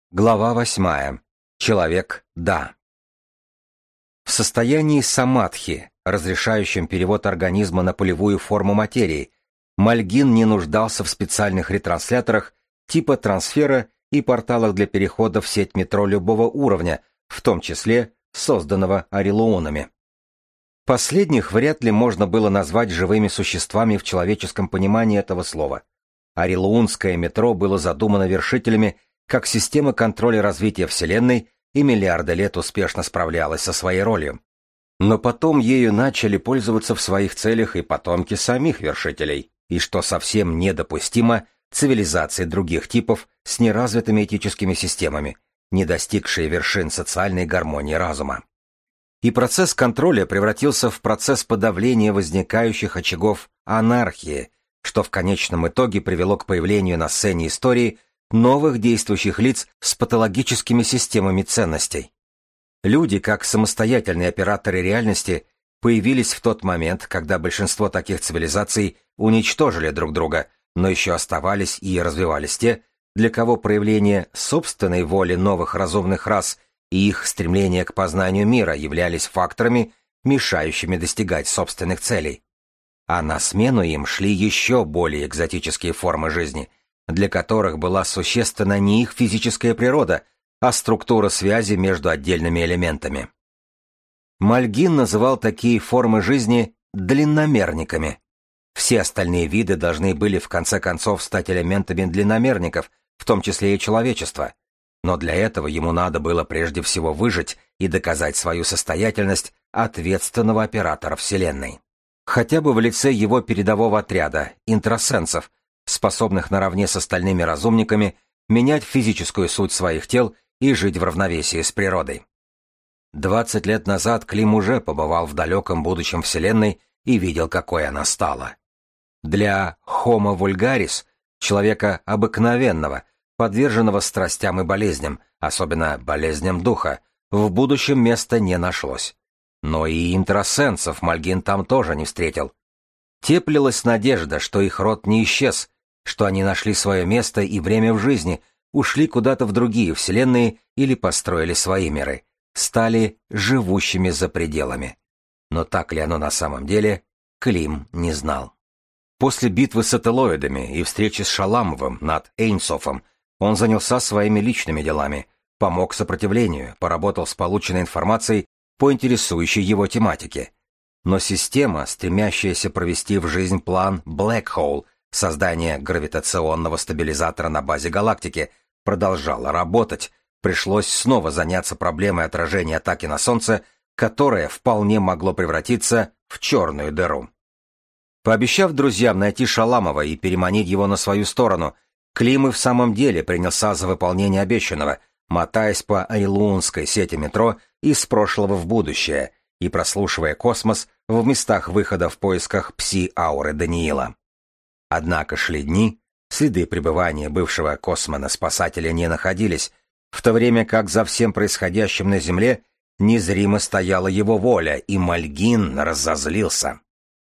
Глава 8. Человек – да. В состоянии самадхи, разрешающем перевод организма на полевую форму материи, Мальгин не нуждался в специальных ретрансляторах типа трансфера и порталах для перехода в сеть метро любого уровня, в том числе созданного орелуонами. Последних вряд ли можно было назвать живыми существами в человеческом понимании этого слова. Орелуонское метро было задумано вершителями как система контроля развития Вселенной и миллиарды лет успешно справлялась со своей ролью. Но потом ею начали пользоваться в своих целях и потомки самих вершителей, и, что совсем недопустимо, цивилизации других типов с неразвитыми этическими системами, не достигшие вершин социальной гармонии разума. И процесс контроля превратился в процесс подавления возникающих очагов анархии, что в конечном итоге привело к появлению на сцене истории новых действующих лиц с патологическими системами ценностей. Люди, как самостоятельные операторы реальности, появились в тот момент, когда большинство таких цивилизаций уничтожили друг друга, но еще оставались и развивались те, для кого проявление собственной воли новых разумных рас и их стремление к познанию мира являлись факторами, мешающими достигать собственных целей. А на смену им шли еще более экзотические формы жизни, для которых была существенна не их физическая природа, а структура связи между отдельными элементами. Мальгин называл такие формы жизни длинномерниками. Все остальные виды должны были в конце концов стать элементами длинномерников, в том числе и человечества. Но для этого ему надо было прежде всего выжить и доказать свою состоятельность ответственного оператора Вселенной. Хотя бы в лице его передового отряда, интрасенсов, способных наравне с остальными разумниками менять физическую суть своих тел и жить в равновесии с природой. 20 лет назад Клим уже побывал в далеком будущем Вселенной и видел, какой она стала. Для Homo vulgaris, человека обыкновенного, подверженного страстям и болезням, особенно болезням духа, в будущем места не нашлось. Но и интрасенсов Мальгин там тоже не встретил. Теплилась надежда, что их род не исчез, что они нашли свое место и время в жизни, ушли куда-то в другие вселенные или построили свои миры, стали живущими за пределами. Но так ли оно на самом деле, Клим не знал. После битвы с ателоидами и встречи с Шаламовым над Эйнсофом он занялся своими личными делами, помог сопротивлению, поработал с полученной информацией по интересующей его тематике. Но система, стремящаяся провести в жизнь план Black Hole, создание гравитационного стабилизатора на базе галактики, продолжало работать, пришлось снова заняться проблемой отражения атаки на Солнце, которое вполне могло превратиться в черную дыру. Пообещав друзьям найти Шаламова и переманить его на свою сторону, Клим и в самом деле принялся за выполнение обещанного, мотаясь по орелуонской сети метро из прошлого в будущее и прослушивая космос в местах выхода в поисках пси-ауры Даниила. Однако шли дни, следы пребывания бывшего космона-спасателя не находились, в то время как за всем происходящим на Земле незримо стояла его воля, и Мальгин разозлился.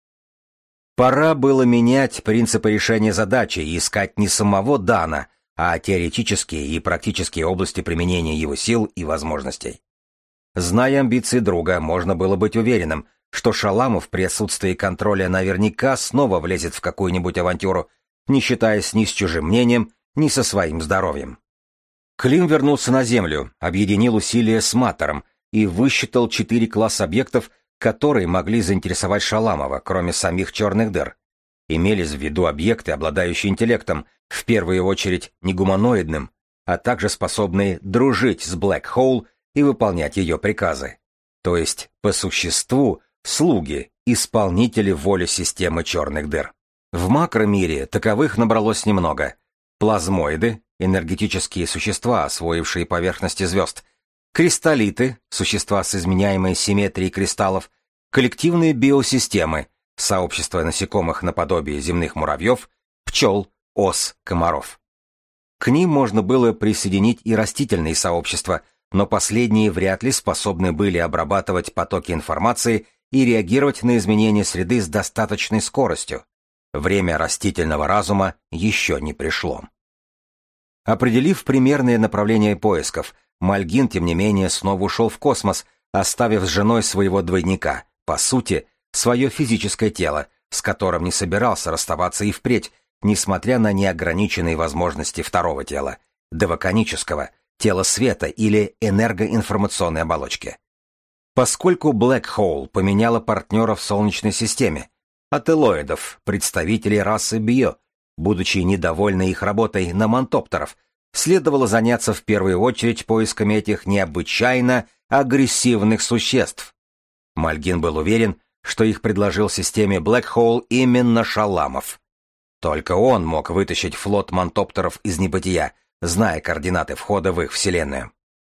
Пора было менять принципы решения задачи и искать не самого Дана, а теоретические и практические области применения его сил и возможностей. Зная амбиции друга, можно было быть уверенным, что Шаламов при отсутствии контроля наверняка снова влезет в какую-нибудь авантюру, не считаясь ни с чужим мнением, ни со своим здоровьем. Клим вернулся на Землю, объединил усилия с Матором и высчитал 4 класса объектов, которые могли заинтересовать Шаламова, кроме самих черных дыр. Имелись в виду объекты, обладающие интеллектом, в первую очередь негуманоидным, а также способные дружить с Black Hole и выполнять ее приказы. То есть, по существу, слуги, исполнители воли системы черных дыр. В макромире таковых набралось немного. Плазмоиды, энергетические существа, освоившие поверхности звезд, кристаллиты, существа с изменяемой симметрией кристаллов, коллективные биосистемы, сообщество насекомых наподобие земных муравьев, пчел, ос, комаров. К ним можно было присоединить и растительные сообщества, но последние вряд ли способны были обрабатывать потоки информации и реагировать на изменения среды с достаточной скоростью. Время растительного разума еще не пришло. Определив примерное направление поисков, Мальгин, тем не менее, снова ушел в космос, оставив с женой своего двойника, по сути, свое физическое тело, с которым не собирался расставаться и впредь, несмотря на неограниченные возможности второго тела, деваконического, тела света или энергоинформационной оболочки. Поскольку Black Hole поменяла партнеров в Солнечной системе, ателоидов, представителей расы Био, будучи недовольны их работой на мантоптеров, следовало заняться в первую очередь поисками этих необычайно агрессивных существ. Мальгин был уверен, что их предложил системе Black Hole именно Шаламов. Только он мог вытащить флот мантоптеров из небытия, зная координаты входа в их вселенную.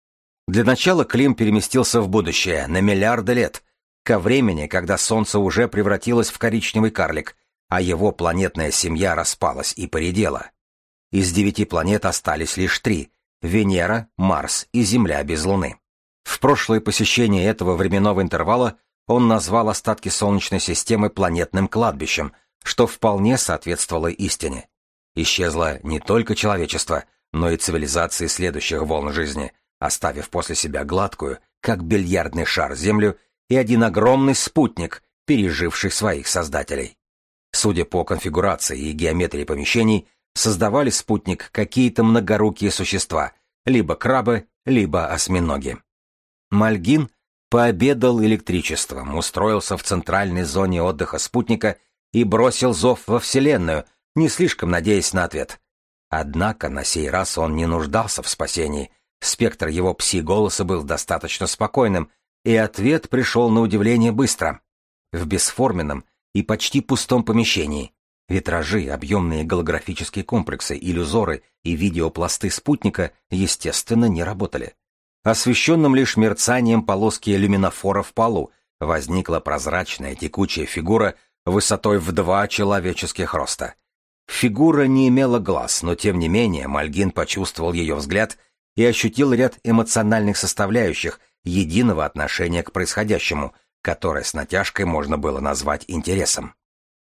Для начала Клим переместился в будущее, на миллиарды лет, ко времени, когда Солнце уже превратилось в коричневый карлик, а его планетная семья распалась и поредела. Из 9 планет остались лишь 3 — Венера, Марс и Земля без Луны. В прошлое посещение этого временного интервала он назвал остатки Солнечной системы планетным кладбищем, что вполне соответствовало истине. Исчезло не только человечество, но и цивилизации следующих волн жизни, оставив после себя гладкую, как бильярдный шар, Землю и один огромный спутник, переживший своих создателей. Судя по конфигурации и геометрии помещений, создавали спутник какие-то многорукие существа, либо крабы, либо осьминоги. Мальгин пообедал электричеством, устроился в центральной зоне отдыха спутника и бросил зов во Вселенную, не слишком надеясь на ответ. Однако на сей раз он не нуждался в спасении, спектр его пси-голоса был достаточно спокойным, и ответ пришел на удивление быстро. В бесформенном и почти пустом помещении витражи, объемные голографические комплексы, иллюзоры и видеопласты спутника, естественно, не работали. Освещенным лишь мерцанием полоски люминофора в полу возникла прозрачная текучая фигура высотой в 2 человеческих роста. Фигура не имела глаз, но тем не менее Мальгин почувствовал ее взгляд и ощутил ряд эмоциональных составляющих единого отношения к происходящему, которое с натяжкой можно было назвать интересом.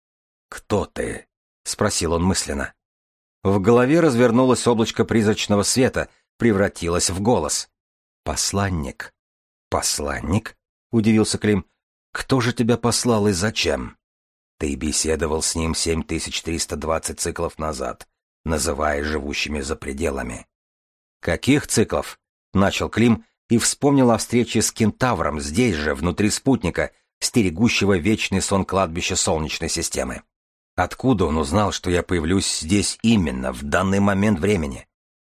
«Кто ты?» — спросил он мысленно. В голове развернулось облачко призрачного света, превратилось в голос. «Посланник». «Посланник?» — удивился Клим. «Кто же тебя послал и зачем?» «Ты беседовал с ним 7320 циклов назад, называя живущими за пределами». «Каких циклов?» — начал Клим и вспомнил о встрече с кентавром здесь же, внутри спутника, стерегущего вечный сон кладбища Солнечной системы. Откуда он узнал, что я появлюсь здесь именно в данный момент времени?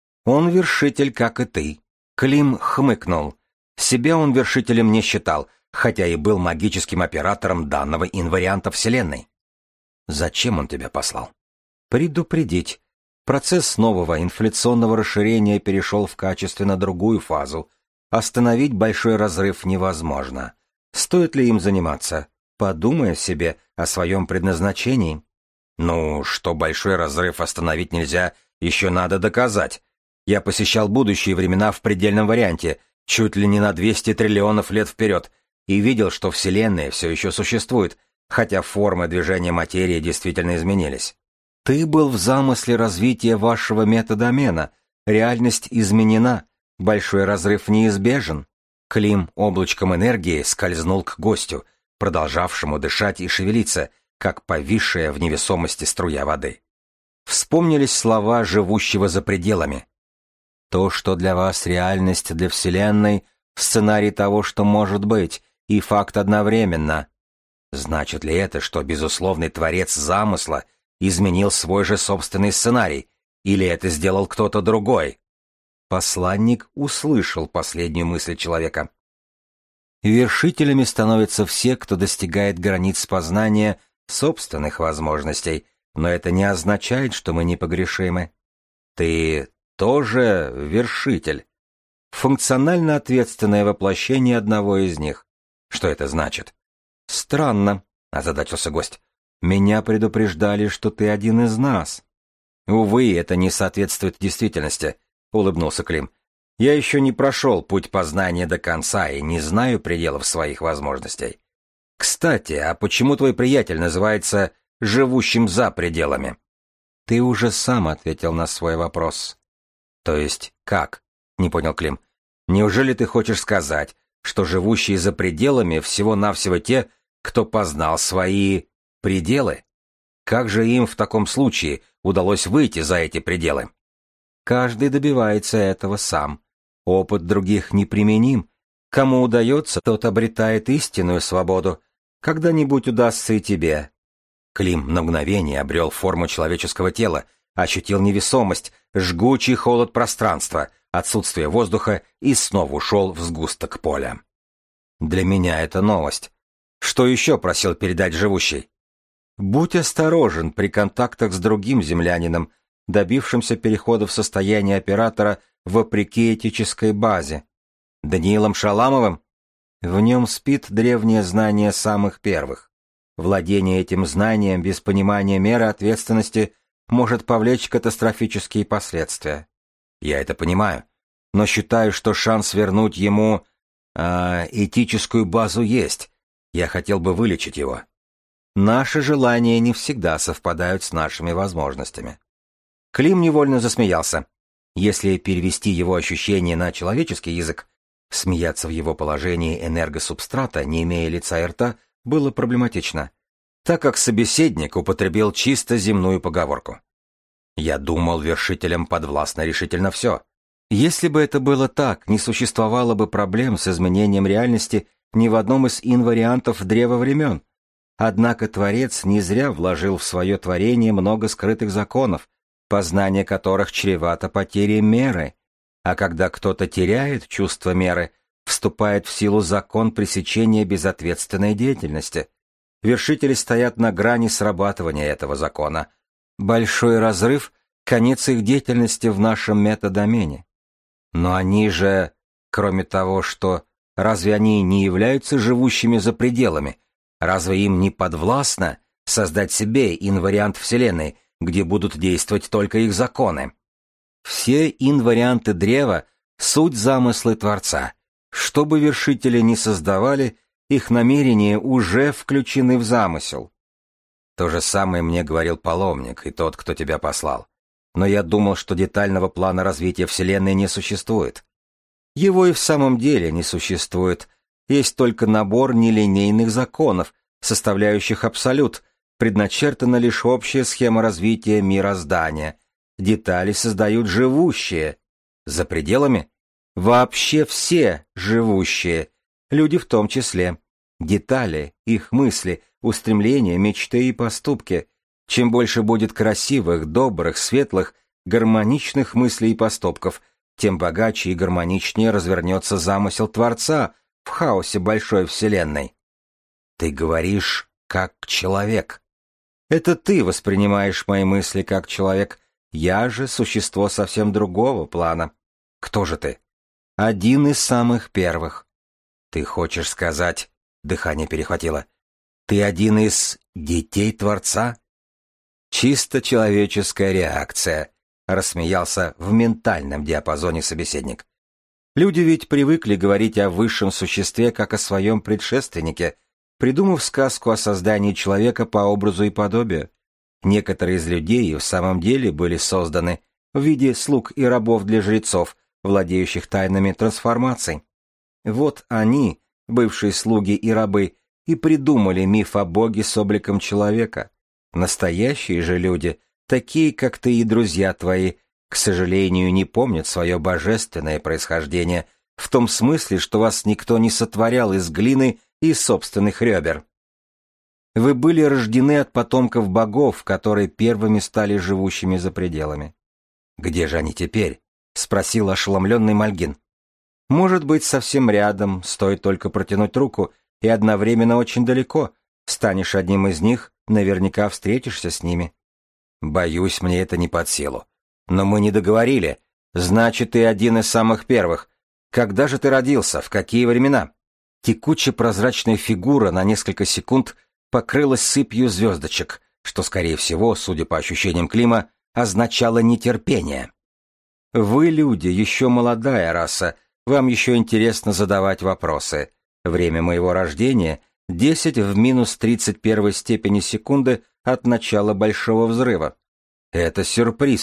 Он вершитель, как и ты. Клим хмыкнул. Себя он вершителем не считал, хотя и был магическим оператором данного инварианта Вселенной. Зачем он тебя послал? Предупредить. Процесс нового инфляционного расширения перешел в качественно другую фазу. Остановить большой разрыв невозможно. Стоит ли им заниматься? Подумай о себе, о своем предназначении. Ну, что большой разрыв остановить нельзя, еще надо доказать. Я посещал будущие времена в предельном варианте, чуть ли не на 200 триллионов лет вперед, и видел, что Вселенная все еще существует, хотя формы движения материи действительно изменились. Ты был в замысле развития вашего метадомена, реальность изменена, большой разрыв неизбежен. Клим облачком энергии скользнул к гостю, продолжавшему дышать и шевелиться, как повисшая в невесомости струя воды. Вспомнились слова живущего за пределами. То, что для вас реальность, для Вселенной, сценарий того, что может быть, и факт одновременно. Значит ли это, что безусловный творец замысла изменил свой же собственный сценарий, или это сделал кто-то другой? Посланник услышал последнюю мысль человека. Вершителями становятся все, кто достигает границ познания собственных возможностей, но это не означает, что мы непогрешимы. Ты тоже вершитель. Функционально ответственное воплощение одного из них. Что это значит? Странно, озадачился гость. Меня предупреждали, что ты один из нас. Увы, это не соответствует действительности, улыбнулся Клим. Я еще не прошел путь познания до конца и не знаю пределов своих возможностей. Кстати, а почему твой приятель называется «живущим за пределами»? Ты уже сам ответил на свой вопрос. То есть как? Не понял Клим. Неужели ты хочешь сказать, что живущие за пределами всего-навсего те, кто познал свои пределы? Как же им в таком случае удалось выйти за эти пределы? Каждый добивается этого сам. Опыт других неприменим. Кому удается, тот обретает истинную свободу. Когда-нибудь удастся и тебе. Клим на мгновение обрел форму человеческого тела, ощутил невесомость, жгучий холод пространства, отсутствие воздуха и снова ушел в сгусток поля. Для меня это новость. Что еще просил передать живущий? Будь осторожен при контактах с другим землянином, добившимся перехода в состояние оператора вопреки этической базе. Даниилом Шаламовым? В нем спит древнее знание самых первых. Владение этим знанием без понимания меры ответственности может повлечь катастрофические последствия. Я это понимаю, но считаю, что шанс вернуть ему этическую базу есть. Я хотел бы вылечить его. Наши желания не всегда совпадают с нашими возможностями. Клим невольно засмеялся. Если перевести его ощущения на человеческий язык, смеяться в его положении энергосубстрата, не имея лица и рта, было проблематично, так как собеседник употребил чисто земную поговорку. Я думал, вершителям подвластно решительно все. Если бы это было так, не существовало бы проблем с изменением реальности ни в одном из инвариантов древа времен. Однако Творец не зря вложил в свое творение много скрытых законов, познание которых чревато потерей меры. А когда кто-то теряет чувство меры, вступает в силу закон пресечения безответственной деятельности. Вершители стоят на грани срабатывания этого закона. Большой разрыв — конец их деятельности в нашем метадомене. Но они же, кроме того, что разве они не являются живущими за пределами? Разве им не подвластно создать себе инвариант Вселенной, где будут действовать только их законы? Все инварианты древа — суть замыслы Творца. Что бы вершители ни создавали, их намерения уже включены в замысел. То же самое мне говорил паломник и тот, кто тебя послал. Но я думал, что детального плана развития Вселенной не существует. Его и в самом деле не существует. Есть только набор нелинейных законов, составляющих абсолют, предначертана лишь общая схема развития мироздания. Детали создают живущие. За пределами? Вообще все живущие. Люди в том числе. Детали, их мысли, устремления, мечты и поступки. Чем больше будет красивых, добрых, светлых, гармоничных мыслей и поступков, тем богаче и гармоничнее развернется замысел Творца в хаосе большой Вселенной. Ты говоришь, как человек. Это ты воспринимаешь мои мысли как человек. Я же существо совсем другого плана. Кто же ты? Один из самых первых. Ты хочешь сказать... Дыхание перехватило. Ты один из детей Творца? Чисто человеческая реакция, рассмеялся в ментальном диапазоне собеседник. Люди ведь привыкли говорить о высшем существе как о своем предшественнике, придумав сказку о создании человека по образу и подобию. Некоторые из людей в самом деле были созданы в виде слуг и рабов для жрецов, владеющих тайнами трансформаций. Вот они, бывшие слуги и рабы, и придумали миф о Боге с обликом человека. Настоящие же люди, такие, как ты и друзья твои, к сожалению, не помнят свое божественное происхождение, в том смысле, что вас никто не сотворял из глины и собственных ребер. Вы были рождены от потомков богов, которые первыми стали живущими за пределами. «Где же они теперь?» — спросил ошеломленный Мальгин. «Может быть, совсем рядом, стоит только протянуть руку, и одновременно очень далеко. Станешь одним из них, наверняка встретишься с ними». «Боюсь, мне это не под силу. Но мы не договорили. Значит, ты один из самых первых. Когда же ты родился? В какие времена?» Текучая прозрачная фигура на несколько секунд покрылась сыпью звездочек, что, скорее всего, судя по ощущениям Клима, означало нетерпение. «Вы, люди, еще молодая раса, вам еще интересно задавать вопросы. Время моего рождения — 10 в минус 31 степени секунды от начала Большого взрыва. Это сюрприз,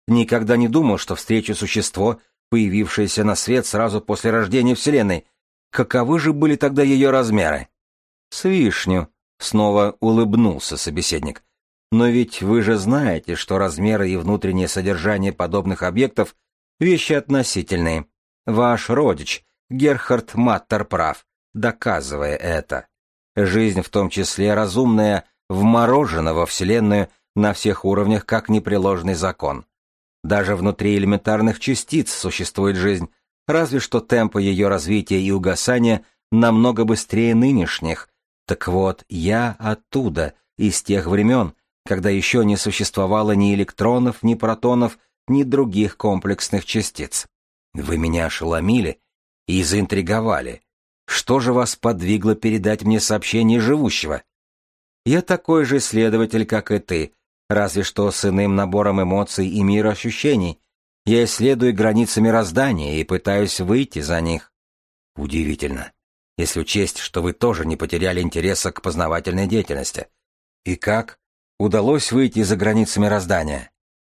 Никогда не думал, что встречу существо, появившееся на свет сразу после рождения Вселенной. Каковы же были тогда ее размеры? С вишню, снова улыбнулся собеседник. Но ведь вы же знаете, что размеры и внутреннее содержание подобных объектов — вещи относительные. Ваш родич, Герхард Маттер, прав, доказывая это. Жизнь, в том числе разумная, вморожена во Вселенную на всех уровнях как непреложный закон. Даже внутри элементарных частиц существует жизнь, разве что темпы ее развития и угасания намного быстрее нынешних. Так вот, я оттуда, из тех времен, когда еще не существовало ни электронов, ни протонов, ни других комплексных частиц. Вы меня ошеломили и заинтриговали. Что же вас подвигло передать мне сообщение живущего? Я такой же исследователь, как и ты, разве что с иным набором эмоций и мироощущений. Я исследую границы мироздания и пытаюсь выйти за них. Удивительно, если учесть, что вы тоже не потеряли интереса к познавательной деятельности. И как? Удалось выйти за границы мироздания?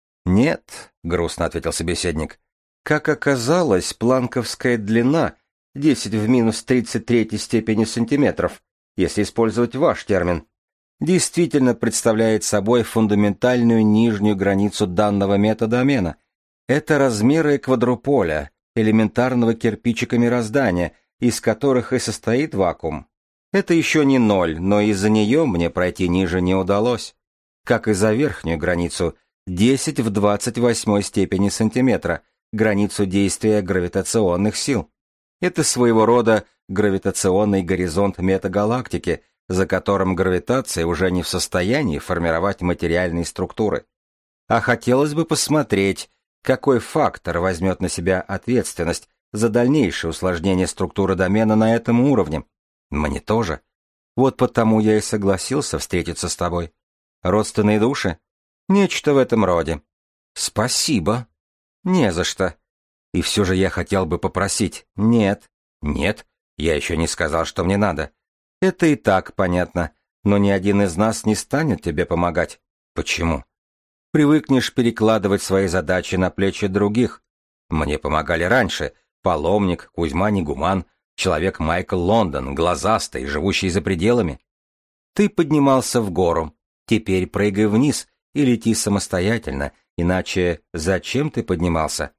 Нет, грустно ответил собеседник. Как оказалось, планковская длина 10 в минус 33 степени сантиметров, если использовать ваш термин, действительно представляет собой фундаментальную нижнюю границу данного метода обмена. Это размеры квадруполя, элементарного кирпичика мироздания, из которых и состоит вакуум. Это еще не ноль, но из-за нее мне пройти ниже не удалось. Как и за верхнюю границу, 10 в 28 степени сантиметра, границу действия гравитационных сил. Это своего рода гравитационный горизонт метагалактики, за которым гравитация уже не в состоянии формировать материальные структуры. А хотелось бы посмотреть, какой фактор возьмет на себя ответственность за дальнейшее усложнение структуры домена на этом уровне. Мне тоже. Вот потому я и согласился встретиться с тобой. Родственные души? Нечто в этом роде. Спасибо. Не за что. И все же я хотел бы попросить. Нет. Нет, я еще не сказал, что мне надо. Это и так понятно, но ни один из нас не станет тебе помогать. Почему? Привыкнешь перекладывать свои задачи на плечи других. Мне помогали раньше. Паломник, Кузьма Нигуман, человек Майкл Лондон, глазастый, живущий за пределами. Ты поднимался в гору. Теперь прыгай вниз и лети самостоятельно, иначе зачем ты поднимался?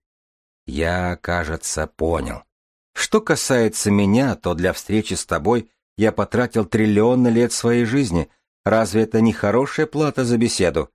Я, кажется, понял. Что касается меня, то для встречи с тобой я потратил триллионы лет своей жизни. Разве это не хорошая плата за беседу?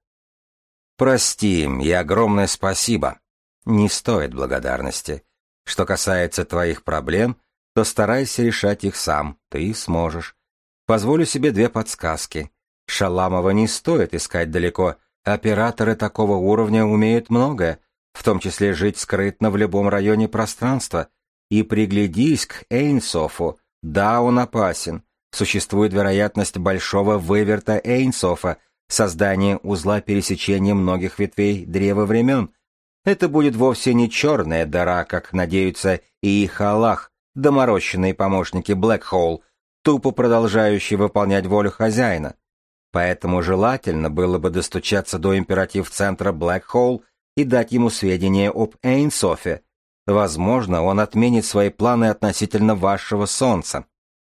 Прости и огромное спасибо. Не стоит благодарности. Что касается твоих проблем, то старайся решать их сам, ты сможешь. Позволю себе 2 подсказки. Шаламова не стоит искать далеко. Операторы такого уровня умеют многое, в том числе жить скрытно в любом районе пространства. И приглядись к Эйнсофу. Да, он опасен. Существует вероятность большого выверта Эйнсофа, создания узла пересечения многих ветвей древа времен. Это будет вовсе не черная дыра, как надеются и их Аллах, доморощенные помощники Блэк-Хоул, тупо продолжающие выполнять волю хозяина. Поэтому желательно было бы достучаться до императив-центра Блэк-Хоул и дать ему сведения об Эйнсофе. Возможно, он отменит свои планы относительно вашего Солнца.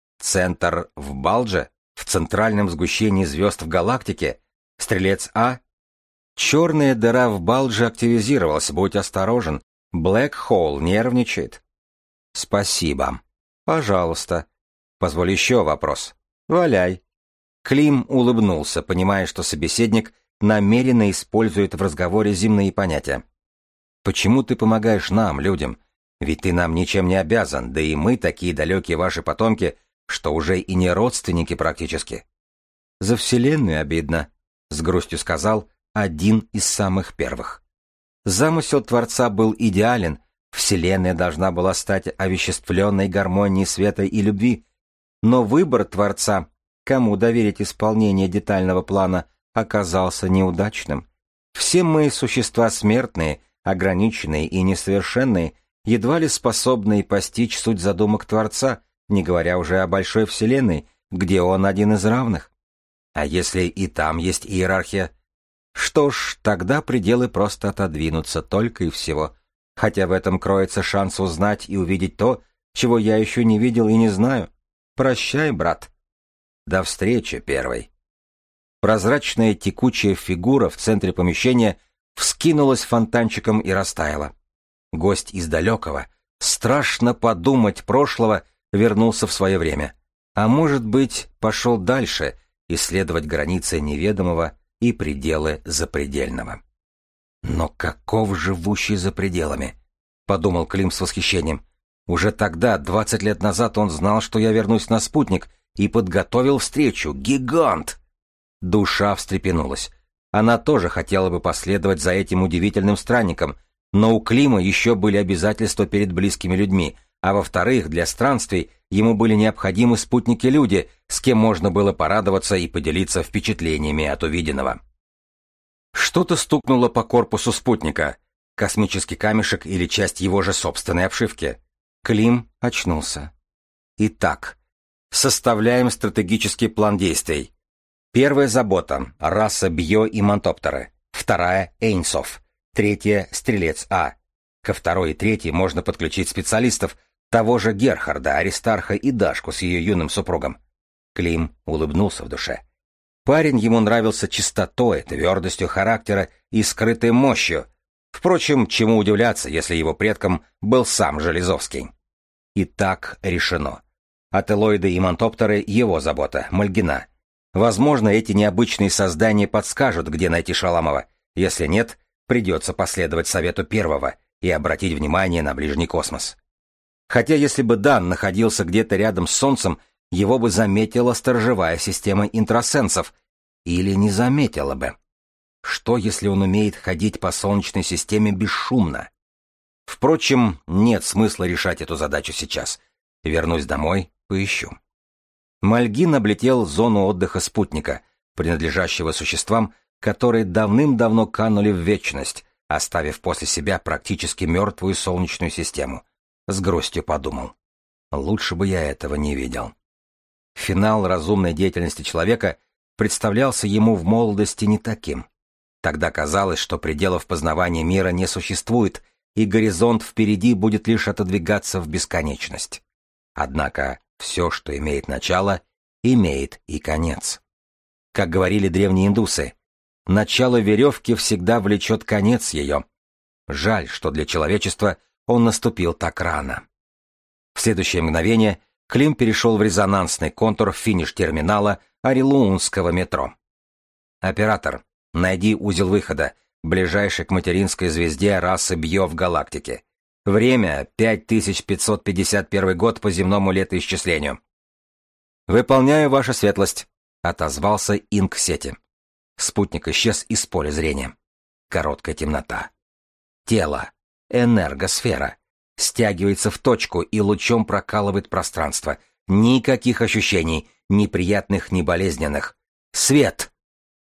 Центр в Балдже, в центральном сгущении звезд в галактике, Стрелец А. Черная дыра в Балдже активизировалась, будь осторожен. Блэк-Хоул нервничает. Спасибо. Пожалуйста. Позволь еще вопрос. Валяй. Клим улыбнулся, понимая, что собеседник намеренно использует в разговоре земные понятия. Почему ты помогаешь нам, людям? Ведь ты нам ничем не обязан, да и мы такие далекие ваши потомки, что уже и не родственники практически. За Вселенную обидно, с грустью сказал один из самых первых. Замысел Творца был идеален, Вселенная должна была стать овеществленной гармонией света и любви, но выбор Творца, кому доверить исполнение детального плана, оказался неудачным. Все мы существа смертные, ограниченные и несовершенные, едва ли способные постичь суть задумок Творца, не говоря уже о большой Вселенной, где он один из равных. А если и там есть иерархия? Что ж, тогда пределы просто отодвинутся, только и всего. Хотя в этом кроется шанс узнать и увидеть то, чего я еще не видел и не знаю. Прощай, брат. До встречи, первый. Прозрачная текучая фигура в центре помещения вскинулась фонтанчиком и растаяла. Гость из далекого, страшно подумать прошлого, вернулся в свое время. А может быть, пошел дальше, исследовать границы неведомого и пределы запредельного. «Но каков живущий за пределами?» — подумал Клим с восхищением. «Уже тогда, 20 лет назад, он знал, что я вернусь на спутник, и подготовил встречу. Гигант!» Душа встрепенулась. Она тоже хотела бы последовать за этим удивительным странником, но у Клима еще были обязательства перед близкими людьми, а во-вторых, для странствий ему были необходимы спутники-люди, с кем можно было порадоваться и поделиться впечатлениями от увиденного. Что-то стукнуло по корпусу спутника, космический камешек или часть его же собственной обшивки. Клим очнулся. Итак, составляем стратегический план действий. Первая забота — раса Бьё и Мантоптеры. Вторая — Эйнсов. Третья — Стрелец А. Ко второй и третьей можно подключить специалистов, того же Герхарда, Аристарха и Дашку с ее юным супругом. Клим улыбнулся в душе. Парень ему нравился чистотой, твердостью характера и скрытой мощью. Впрочем, чему удивляться, если его предком был сам Железовский. Итак, решено. Ателоиды и Мантоптеры — его забота, Мальгина. Возможно, эти необычные создания подскажут, где найти Шаламова. Если нет, придется последовать совету первого и обратить внимание на ближний космос. Хотя если бы Дан находился где-то рядом с Солнцем, его бы заметила сторожевая система интрасенсов. Или не заметила бы. Что, если он умеет ходить по Солнечной системе бесшумно? Впрочем, нет смысла решать эту задачу сейчас. Вернусь домой, поищу. Мальгин облетел зону отдыха спутника, принадлежащего существам, которые давным-давно канули в вечность, оставив после себя практически мертвую Солнечную систему. С грустью подумал. Лучше бы я этого не видел. Финал разумной деятельности человека представлялся ему в молодости не таким. Тогда казалось, что пределов познавания мира не существует, и горизонт впереди будет лишь отодвигаться в бесконечность. Однако все, что имеет начало, имеет и конец. Как говорили древние индусы, начало веревки всегда влечет конец ее. Жаль, что для человечества он наступил так рано. В следующее мгновение Клим перешел в резонансный контур финиш-терминала Орелуунского метро. «Оператор, найди узел выхода, ближайший к материнской звезде расы Бьё в галактике. Время — 5551 год по земному летоисчислению». «Выполняю, ваша светлость», — отозвался инк сети. Спутник исчез из поля зрения. Короткая темнота. Тело, энергосфера, стягивается в точку и лучом прокалывает пространство. Никаких ощущений, ни приятных, ни болезненных. Свет!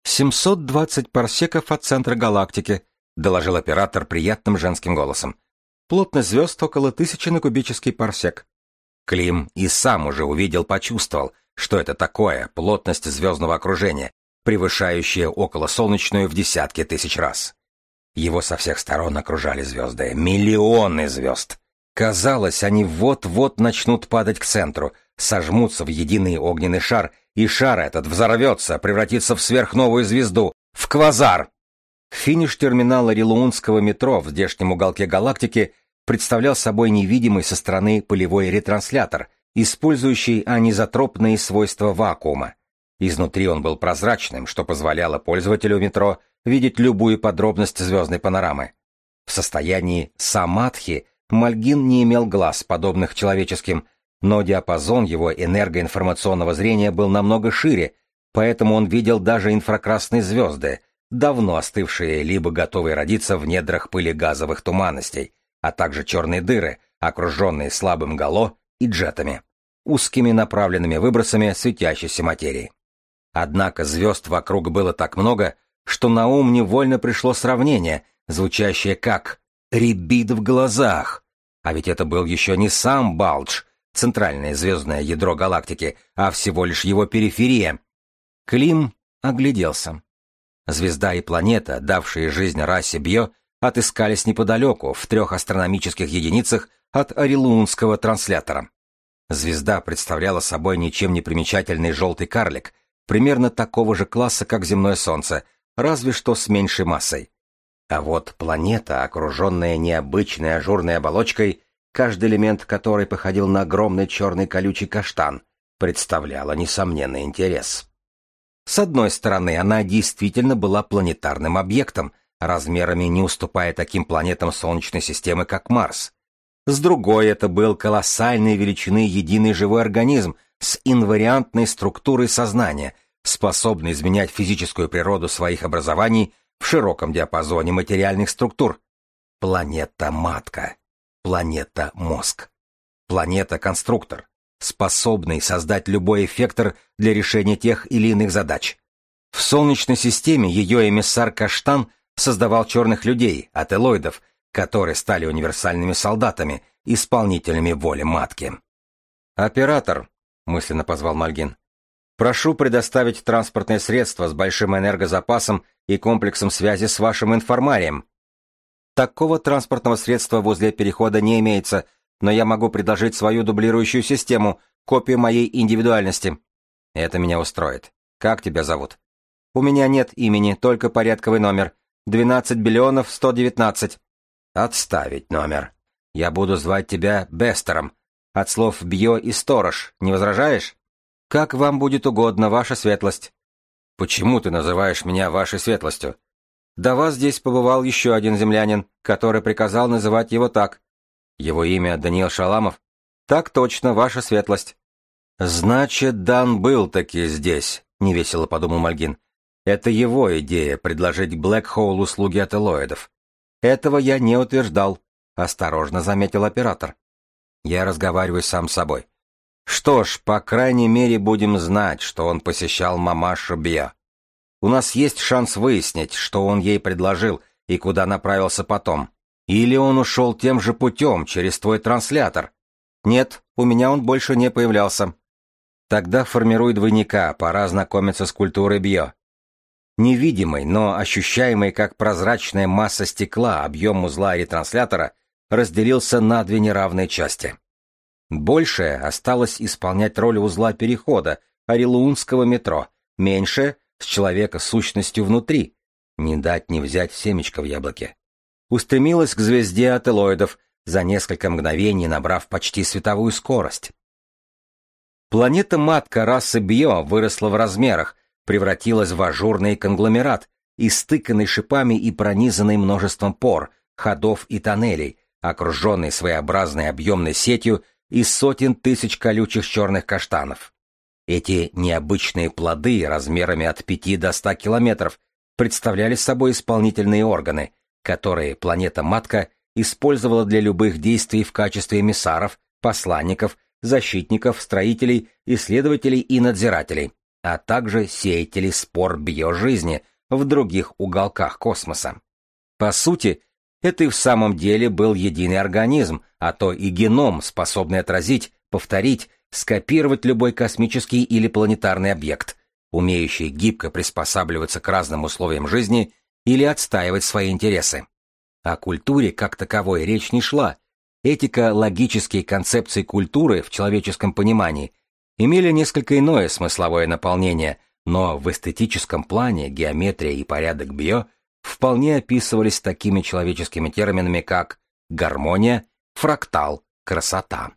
720 парсеков от центра галактики, доложил оператор приятным женским голосом. Плотность звезд около 1000 на кубический парсек. Клим и сам уже увидел, почувствовал, что это такое плотность звездного окружения, превышающая околосолнечную в десятки тысяч раз. Его со всех сторон окружали звезды, миллионы звезд. Казалось, они вот-вот начнут падать к центру, сожмутся в единый огненный шар, и шар этот взорвется, превратится в сверхновую звезду, в квазар. Финиш терминала Орелуунского метро в здешнем уголке галактики представлял собой невидимый со стороны полевой ретранслятор, использующий анизотропные свойства вакуума. Изнутри он был прозрачным, что позволяло пользователю метро видеть любую подробность звездной панорамы. В состоянии самадхи Мальгин не имел глаз, подобных человеческим, но диапазон его энергоинформационного зрения был намного шире, поэтому он видел даже инфракрасные звезды, давно остывшие либо готовые родиться в недрах пыли-газовых туманностей, а также черные дыры, окруженные слабым гало и джетами, узкими направленными выбросами светящейся материи. Однако звезд вокруг было так много, что на ум невольно пришло сравнение, звучащее как «рябит в глазах». А ведь это был еще не сам Балдж, центральное звездное ядро галактики, а всего лишь его периферия. Клим огляделся. Звезда и планета, давшие жизнь расе Бьё, отыскались неподалеку, в 3 астрономических единицах от орелуунского транслятора. Звезда представляла собой ничем не примечательный желтый карлик, примерно такого же класса, как земное Солнце, разве что с меньшей массой. А вот планета, окруженная необычной ажурной оболочкой, каждый элемент которой походил на огромный черный колючий каштан, представляла несомненный интерес. С одной стороны, она действительно была планетарным объектом, размерами не уступая таким планетам Солнечной системы, как Марс. С другой, это был колоссальной величины единый живой организм с инвариантной структурой сознания, способный изменять физическую природу своих образований в широком диапазоне материальных структур. Планета-матка, планета-мозг, планета-конструктор, способный создать любой эффектор для решения тех или иных задач. В Солнечной системе ее эмиссар Каштан создавал черных людей, ателоидов, которые стали универсальными солдатами, исполнителями воли матки. «Оператор», — мысленно позвал Мальгин, — «прошу предоставить транспортное средство с большим энергозапасом и комплексом связи с вашим информарием». «Такого транспортного средства возле перехода не имеется, но я могу предложить свою дублирующую систему, копию моей индивидуальности». «Это меня устроит. Как тебя зовут?» «У меня нет имени, только порядковый номер. 12 биллионов 119. «Отставить номер. Я буду звать тебя Бестером. От слов «бьё» и «сторож». Не возражаешь?» «Как вам будет угодно, ваша светлость». «Почему ты называешь меня вашей светлостью?» «До вас здесь побывал еще один землянин, который приказал называть его так». «Его имя Даниил Шаламов?» «Так точно, ваша светлость». «Значит, Дан был таки здесь», — невесело подумал Мальгин. «Это его идея — предложить Блэк-Хоул услуги ателоидов». «Этого я не утверждал», — осторожно заметил оператор. «Я разговариваю сам с собой. Что ж, по крайней мере, будем знать, что он посещал мамашу Бьё. У нас есть шанс выяснить, что он ей предложил и куда направился потом. Или он ушел тем же путем, через твой транслятор. Нет, у меня он больше не появлялся. Тогда формируй двойника, пора знакомиться с культурой Бьё». Невидимый, но ощущаемый как прозрачная масса стекла объем узла ретранслятора разделился на 2 неравные части. Большее осталось исполнять роль узла перехода орелуунского метро, меньшее — с человека сущностью внутри, не дать не взять семечко в яблоке. Устремилась к звезде ателоидов, за несколько мгновений набрав почти световую скорость. Планета-матка расы Бьё выросла в размерах, превратилась в ажурный конгломерат, истыканный шипами и пронизанный множеством пор, ходов и тоннелей, окруженный своеобразной объемной сетью из сотен тысяч колючих черных каштанов. Эти необычные плоды размерами от 5 до 100 километров представляли собой исполнительные органы, которые планета-матка использовала для любых действий в качестве эмиссаров, посланников, защитников, строителей, исследователей и надзирателей, а также сеятелей спор биожизни в других уголках космоса. По сути, это и в самом деле был единый организм, а то и геном, способный отразить, повторить, скопировать любой космический или планетарный объект, умеющий гибко приспосабливаться к разным условиям жизни или отстаивать свои интересы. О культуре как таковой речь не шла. Этико-логические концепции культуры в человеческом понимании имели несколько иное смысловое наполнение, но в эстетическом плане геометрия и порядок Бьё вполне описывались такими человеческими терминами, как гармония, фрактал, красота.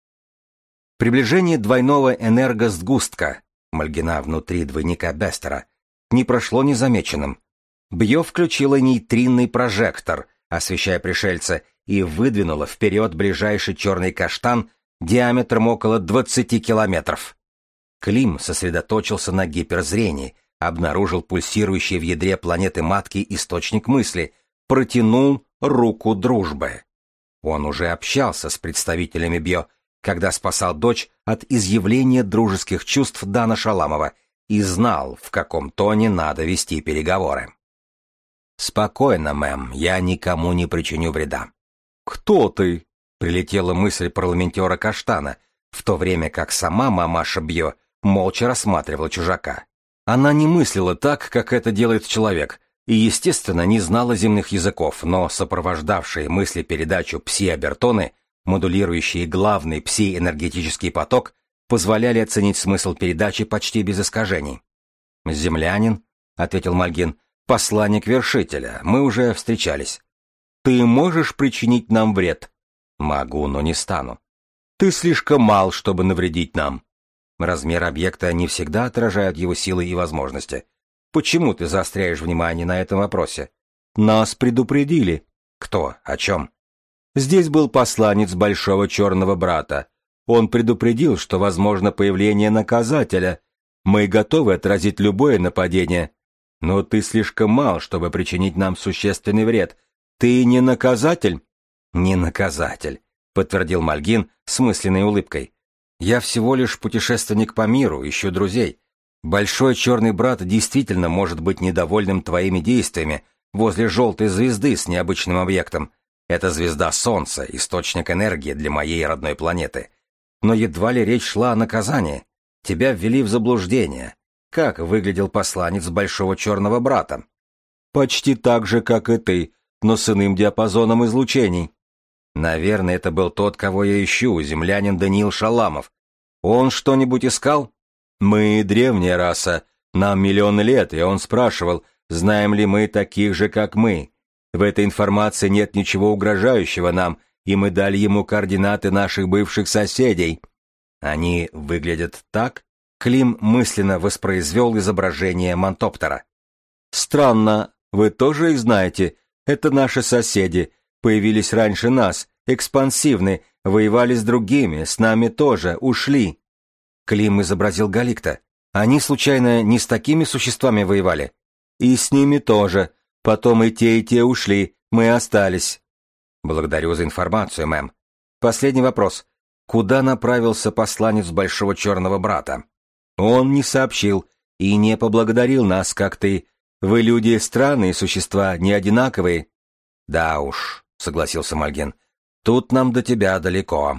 Приближение двойного энергосгустка, Мальгина внутри двойника Бестера, не прошло незамеченным. Бьё включила нейтринный прожектор, освещая пришельца, и выдвинула вперед ближайший черный каштан диаметром около 20 километров. Клим сосредоточился на гиперзрении, обнаружил пульсирующий в ядре планеты-матки источник мысли, протянул руку дружбы. Он уже общался с представителями Бьё, когда спасал дочь от изъявления дружеских чувств Дана Шаламова и знал, в каком тоне надо вести переговоры. «Спокойно, мэм, я никому не причиню вреда». «Кто ты?» — прилетела мысль парламентера Каштана, в то время как сама мамаша Бьё молча рассматривала чужака. Она не мыслила так, как это делает человек, и, естественно, не знала земных языков, но сопровождавшие мысли передачу пси-обертоны, модулирующие главный пси-энергетический поток, позволяли оценить смысл передачи почти без искажений. «Землянин», — ответил Мальгин, — «посланник Вершителя, мы уже встречались». «Ты можешь причинить нам вред?» «Могу, но не стану». «Ты слишком мал, чтобы навредить нам». Размер объекта не всегда отражает его силы и возможности. Почему ты заостряешь внимание на этом вопросе? Нас предупредили. Кто? О чем? Здесь был посланец Большого Черного Брата. Он предупредил, что возможно появление наказателя. Мы готовы отразить любое нападение. Но ты слишком мал, чтобы причинить нам существенный вред. Ты не наказатель? Не наказатель, подтвердил Мальгин с мысленной улыбкой. Я всего лишь путешественник по миру, ищу друзей. Большой Черный Брат действительно может быть недовольным твоими действиями возле желтой звезды с необычным объектом. Это звезда Солнца, источник энергии для моей родной планеты. Но едва ли речь шла о наказании. Тебя ввели в заблуждение. Как выглядел посланец Большого Черного Брата? Почти так же, как и ты, но с иным диапазоном излучений. Наверное, это был тот, кого я ищу, землянин Даниил Шаламов. Он что-нибудь искал? Мы древняя раса, нам миллионы лет, и он спрашивал, знаем ли мы таких же, как мы. В этой информации нет ничего угрожающего нам, и мы дали ему координаты наших бывших соседей. Они выглядят так? Клим мысленно воспроизвел изображение Мантоптера. Странно, вы тоже их знаете? Это наши соседи, появились раньше нас, экспансивны, воевали с другими, с нами тоже, ушли. Клим изобразил Галикта. Они, случайно, не с такими существами воевали? И с ними тоже. Потом и те ушли. Мы остались. Благодарю за информацию, мэм. Последний вопрос. Куда направился посланец Большого Черного Брата? Он не сообщил и не поблагодарил нас, как ты. Вы, люди, странные существа, не одинаковые. Да уж, согласился Мальгин. Тут нам до тебя далеко.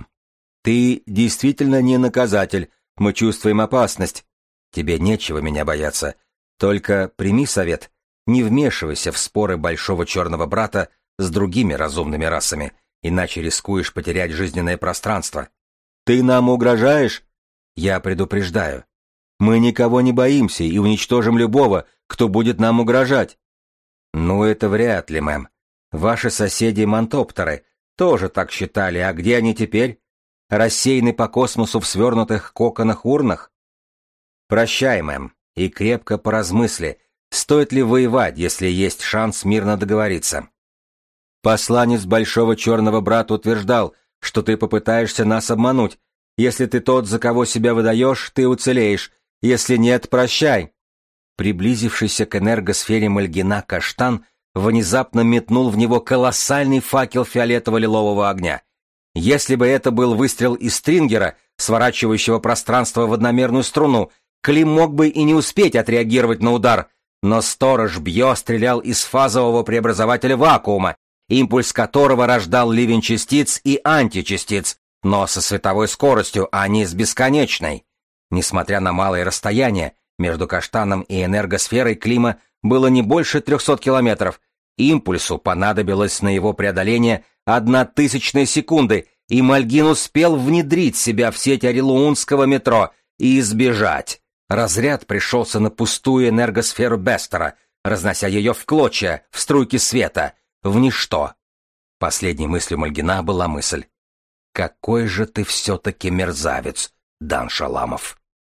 Ты действительно не наказатель. Мы чувствуем опасность. Тебе нечего меня бояться. Только прими совет. Не вмешивайся в споры Большого Черного Брата с другими разумными расами, иначе рискуешь потерять жизненное пространство. Ты нам угрожаешь? Я предупреждаю. Мы никого не боимся и уничтожим любого, кто будет нам угрожать. Ну, это вряд ли, мэм. Ваши соседи-мантоптеры тоже так считали, а где они теперь? Рассеяны по космосу в свернутых коконах-урнах? Прощай, мэм, и крепко поразмысли, стоит ли воевать, если есть шанс мирно договориться. Посланец Большого Черного Брата утверждал, что ты попытаешься нас обмануть. Если ты тот, за кого себя выдаешь, ты уцелеешь. Если нет, прощай. Приблизившийся к энергосфере Мальгина Каштан внезапно метнул в него колоссальный факел фиолетово-лилового огня. Если бы это был выстрел из стрингера, сворачивающего пространство в одномерную струну, Клим мог бы и не успеть отреагировать на удар, но сторож Бьё стрелял из фазового преобразователя вакуума, импульс которого рождал ливень частиц и античастиц, но со световой скоростью, а не с бесконечной. Несмотря на малое расстояние, между Каштаном и энергосферой Клима было не больше 300 километров. Импульсу понадобилось на его преодоление 0,01 секунды, и Мальгин успел внедрить себя в сеть орелуунского метро и избежать. Разряд пришелся на пустую энергосферу Бестера, разнося ее в клочья, в струйки света, в ничто. Последней мыслью Мальгина была мысль: «Какой же ты все-таки мерзавец, Дан Шаламов!»